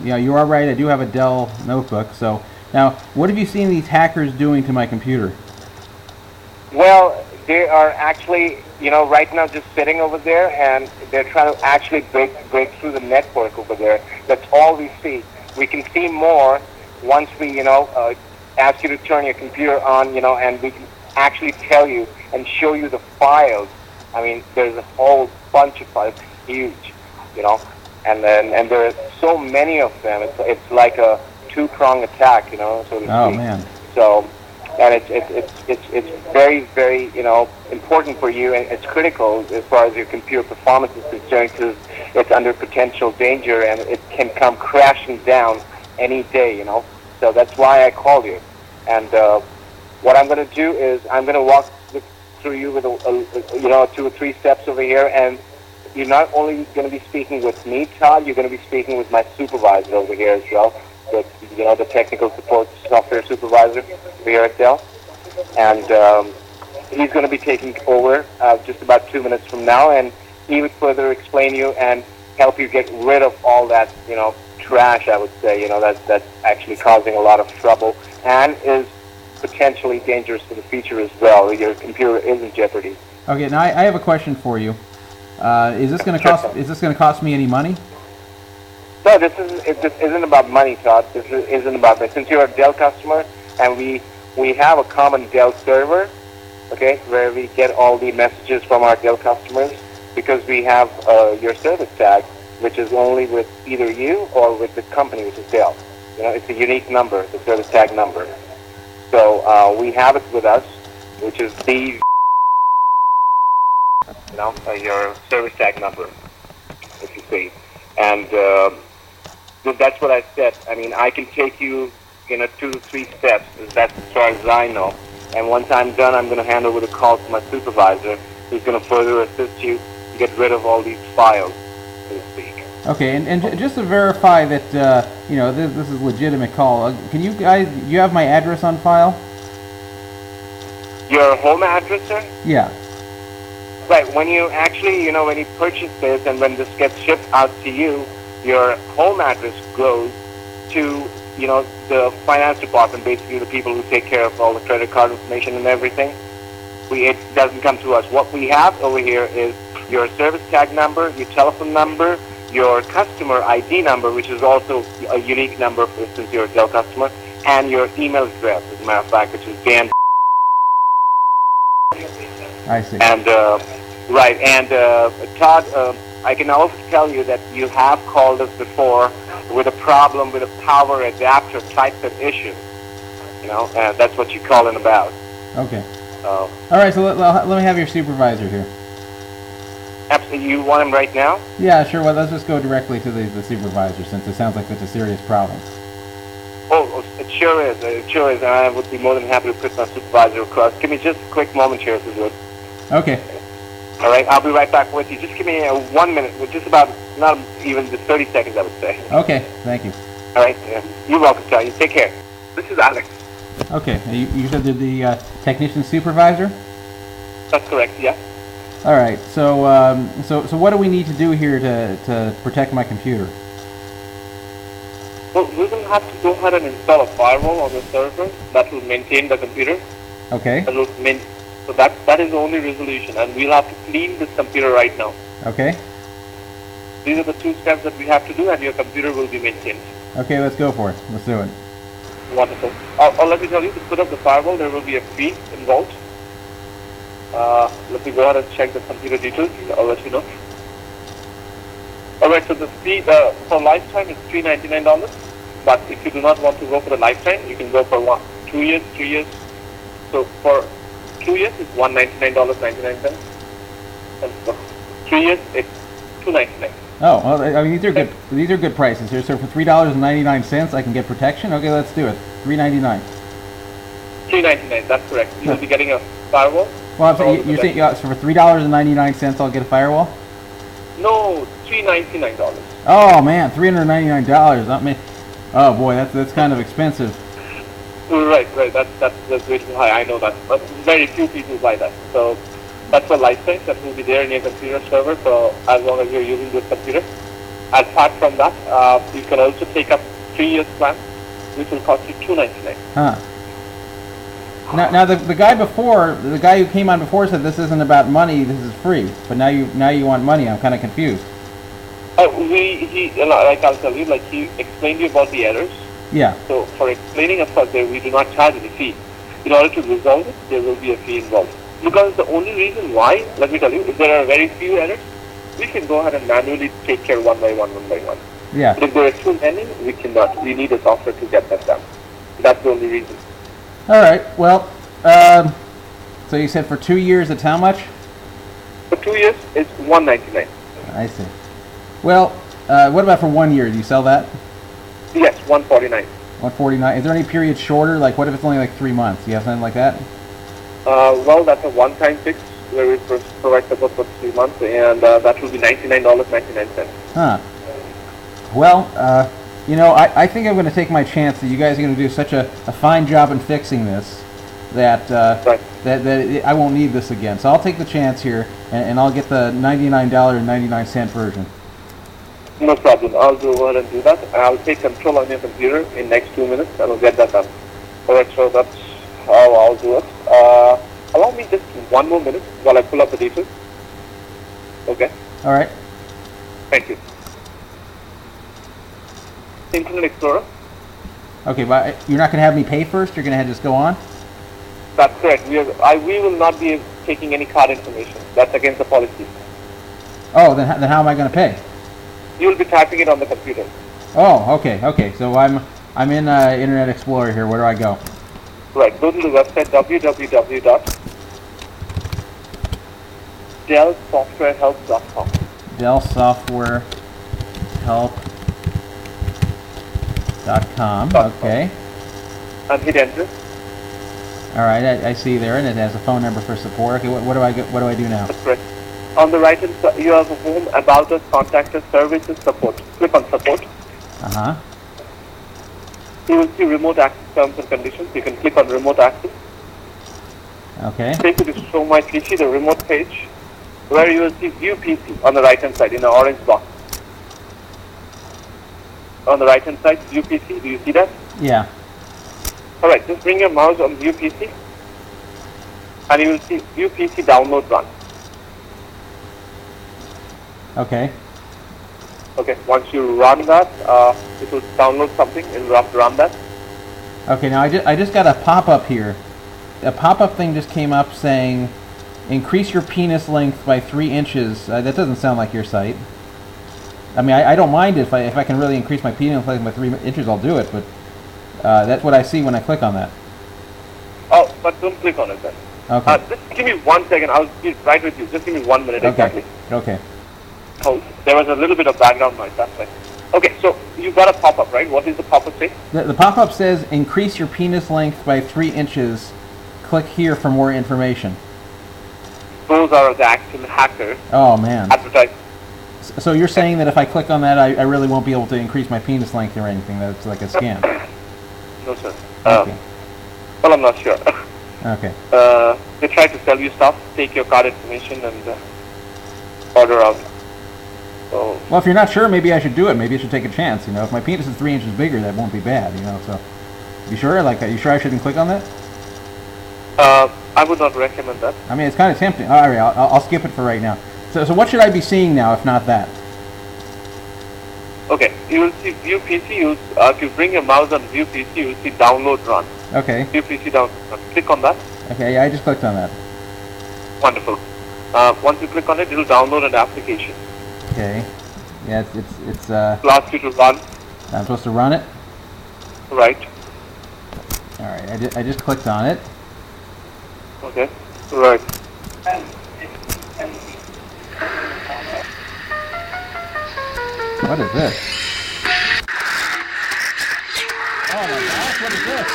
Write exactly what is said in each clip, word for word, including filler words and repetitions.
you know, you are right. I do have a Dell notebook. So now, what have you seen these hackers doing to my computer? Well, they are actually, you know, right now just sitting over there, and they're trying to actually break break through the network over there. That's all we see. We can see more once we, you know, uh, ask you to turn your computer on, you know, and we can actually tell you and show you the files. I mean, there's a whole bunch of files, huge, you know, and then and there are so many of them. It's it's like a two-prong attack, you know, so to Oh speak. man. So. And it's, it's, it's, it's, it's very, very, you know, important for you, and it's critical as far as your computer performance is concerned, because it's under potential danger, and it can come crashing down any day, you know. So that's why I called you. And uh, what I'm going to do is I'm going to walk with, through you with, a, a, you know, two or three steps over here, and you're not only going to be speaking with me, Todd, you're going to be speaking with my supervisor over here as well. The, you know, the technical support software supervisor here at Dell. And um, he's going to be taking over uh, just about two minutes from now, and he would further explain you and help you get rid of all that, you know, trash, I would say, you know, that, that's actually causing a lot of trouble and is potentially dangerous for the future as well. Your computer is in jeopardy. Okay, now I, I have a question for you. Uh, is this going to cost? Is this going to cost me any money? No, this isn't. It, this isn't about money, Todd. This is, isn't about that. Since you're a Dell customer, and we we have a common Dell server, okay, where we get all the messages from our Dell customers, because we have uh, your service tag, which is only with either you or with the company, which is Dell. You know, it's a unique number, the service tag number. So uh, we have it with us, which is the you know uh, your service tag number, if you see, and. Uh, That's what I said. I mean, I can take you in a two to three steps. That's as far as I know. And once I'm done, I'm going to hand over the call to my supervisor, who's going to further assist you to get rid of all these files, so to speak. Okay, and, and j- just to verify that, uh, you know, this, this is a legitimate call, uh, can you guys, you have my address on file? Your home address, sir? Yeah. Right. When you actually, you know, when you purchase this and when this gets shipped out to you, your home address goes to, you know, the finance department, basically the people who take care of all the credit card information and everything. We, it doesn't come to us. What we have over here is your service tag number, your telephone number, your customer I D number, which is also a unique number for, since you're a Dell customer, and your email address, as a matter of fact, which is Dan. I see. And, uh, right, and uh, Todd, uh, I can also tell you that you have called us before with a problem with a power adapter type of issue. You know, and that's what you're calling about. Okay. Uh, All right, so let, let, let me have your supervisor here. absolutely, you want him right now? Yeah, sure. Well, let's just go directly to the, the supervisor, since it sounds like such a serious problem. Oh, it sure is. It sure is, and I would be more than happy to put my supervisor across. Give me just a quick moment here, if you would. Okay. All right, I'll be right back with you. Just give me uh, one minute, just about, not even just thirty seconds, I would say. Okay, thank you. All right, yeah. You're welcome, Todd. You take care. This is Alex. Okay, you, you said the, the uh, technician supervisor? That's correct, yeah. All right, so um, so so what do we need to do here to, to protect my computer? Well, we will have to go ahead and install a firewall on the server that will maintain the computer. Okay. That will main- so that, that is the only resolution, and we'll have to clean this computer right now. Okay. These are the two steps that we have to do, and your computer will be maintained. Okay, let's go for it. Let's do it. Wonderful. Uh, uh, let me tell you, to put up the firewall, there will be a fee involved. Uh, let me go ahead and check the computer details. I'll let you know. All right, so the fee uh, for lifetime is three hundred ninety-nine dollars. But if you do not want to go for the lifetime, you can go for one, two years, three years. So for two years, it's one hundred ninety-nine dollars and ninety-nine cents. And for three years, it's two hundred ninety-nine dollars. Oh, well, I mean, these are good. These are good prices here. So for three dollars and ninety-nine cents, I can get protection. Okay, let's do it. Three ninety-nine. three ninety-nine. That's correct. You will be getting a firewall. Well, I'm saying, you're saying, yeah, so for three dollars and ninety-nine cents, I'll get a firewall? No, three hundred ninety-nine dollars. Oh, man, three hundred ninety-nine dollars. Not me. Oh, boy, that's that's kind of expensive. Right, right. That's that's that's way too high. I know that, but very few people buy that. So that's a license that will be there in your computer server. So as long as you're using this computer, apart from that, uh, you can also take up three years plan, which will cost you two ninety-nine. Huh. Now, now the, the guy before, the guy who came on before said this isn't about money, this is free. But now you now you want money. I'm kind of confused. Uh, we, he, like I'll tell you, like he explained you about the errors. Yeah. So for explaining us there, we do not charge any fee. In order to resolve it, there will be a fee involved. Because the only reason why, let me tell you, if there are very few errors, we can go ahead and manually take care one by one, one by one. Yeah. But if there are too many, we cannot. We need a software to get that done. That's the only reason. All right. Well, um, so you said for two years it's how much? For two years, it's one ninety-nine. I see. Well, uh, what about for one year? Do you sell that? Yes, one forty-nine. one forty-nine. Is there any period shorter? Like, what if it's only like three months? You have something like that? Uh, well, that's a one-time fix where we pro- provide support for three months, and uh, that will be ninety-nine dollars and ninety-nine cents. Huh. Well, uh, you know, I, I think I'm going to take my chance that you guys are going to do such a, a fine job in fixing this that uh, Right. that, that it, I won't need this again. So I'll take the chance here, and, and I'll get the ninety-nine dollars and ninety-nine cent version. No problem. I'll go ahead and do that. I'll take control on your computer in next two minutes, and I'll get that done. All right, so that's how I'll do it. Uh, allow me just one more minute while I pull up the details. Okay. All right. Thank you. Internet Explorer. Okay, but you're not going to have me pay first? You're going to have to just go on? That's correct. We, are, I, we will not be taking any card information. That's against the policy. Oh, then, ho- then how am I going to pay? You will be typing it on the computer. Oh, okay, okay. So I'm I'm in uh, Internet Explorer here. Where do I go? Right. Go to the website w w w dot dell software help dot com. Dell Software Help dot com. Okay. And hit enter. All right, I, I see there, and it has a phone number for support. Okay, what, what do I get, what do I do now? That's correct. On the right hand side, you have a home, about us, contact us, services, support. Click on support. Uh huh. You will see remote access terms and conditions. You can click on remote access. Okay. Take you to show my P C, the remote page, where you will see view P C on the right hand side in the orange box. On the right hand side, view P C. Do you see that? Yeah. All right. Just bring your mouse on view P C, and you will see view P C download run. Okay. Okay. Once you run that, uh, it will download something. It will run run that. Okay. Now I just I just got a pop up here. A pop up thing just came up saying, "Increase your penis length by three inches." Uh, that doesn't sound like your site. I mean, I, I don't mind if I if I can really increase my penis length by three inches, I'll do it. But uh, that's what I see when I click on that. Oh, but don't click on it then. Okay. Uh, just give me one second. I'll be right with you. Just give me one minute Okay. exactly. Okay. Oh, there was a little bit of background noise. That's right. Okay, so you got a pop-up, right? What does the pop-up say? The, the pop up says, "Increase your penis length by three inches. Click here for more information." Those are the actual hackers Oh man. advertising. So you're saying that if I click on that, I, I really won't be able to increase my penis length or anything? That's like a scam. No, sir. Uh, Okay. Well, I'm not sure. Okay. uh, they try to sell you stuff, take your card information, and uh, order out. So, Well, if you're not sure, maybe I should do it. Maybe I should take a chance. You know, if my penis is three inches bigger, that won't be bad. You know, so you sure? Like, are you sure I shouldn't click on that? uh, I would not recommend that. I mean, it's kind of tempting. All right, I'll, I'll skip it for right now. So, so what should I be seeing now, if not that? Okay, you will see View P C. You, uh, if you bring your mouse on View P C, you will see Download Run. Okay. View P C Download Run. Click on that. Okay, yeah, I just clicked on that. Wonderful. Uh, once you click on it, it will download an application. Okay. Yeah, it's it's, it's uh. It will ask you to run. I'm supposed to run it. Right. All right, I, ju- I just clicked on it. Okay. Right. What is this? Oh my gosh, what is this?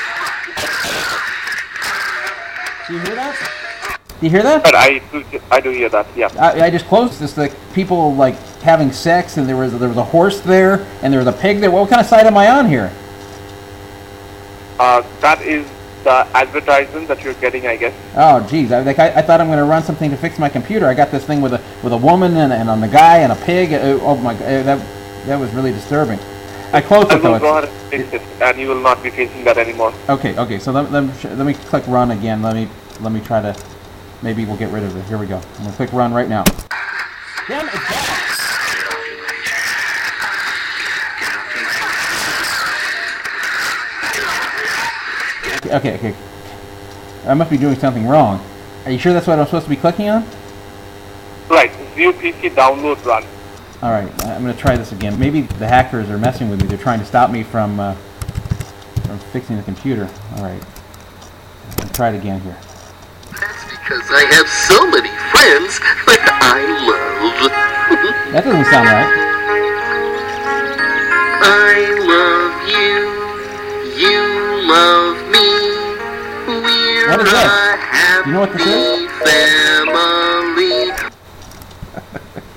Do you hear that? Do you hear that? But I do, I do hear that. Yeah. I, I just closed this. Like people like having sex, and there was there was a horse there, and there was a pig there. What kind of site am I on here? Uh, that is the advertisement that you're getting, I guess. Oh, geez. I, like, I, I thought I'm going to run something to fix my computer. I got this thing with a with a woman and, and on the guy and a pig. Uh, oh, my God. Uh, that, that was really disturbing. I closed I it, though. will go ahead and fix it, and you will not be facing that anymore. Okay, okay. So let, let, me, let me click run again. Let me let me try to... Maybe we'll get rid of it. Here we go. I'm going to click run right now. Damn it, it's back. Okay, okay. I must be doing something wrong. Are you sure that's what I'm supposed to be clicking on? Right. Zio P C download run. All right. I'm going to try this again. Maybe the hackers are messing with me. They're trying to stop me from uh, from fixing the computer. All right. I'll try it again here. That's because I have so many friends that I love. That doesn't sound right. I love you. You love me. We're What is this? a happy You know what this is?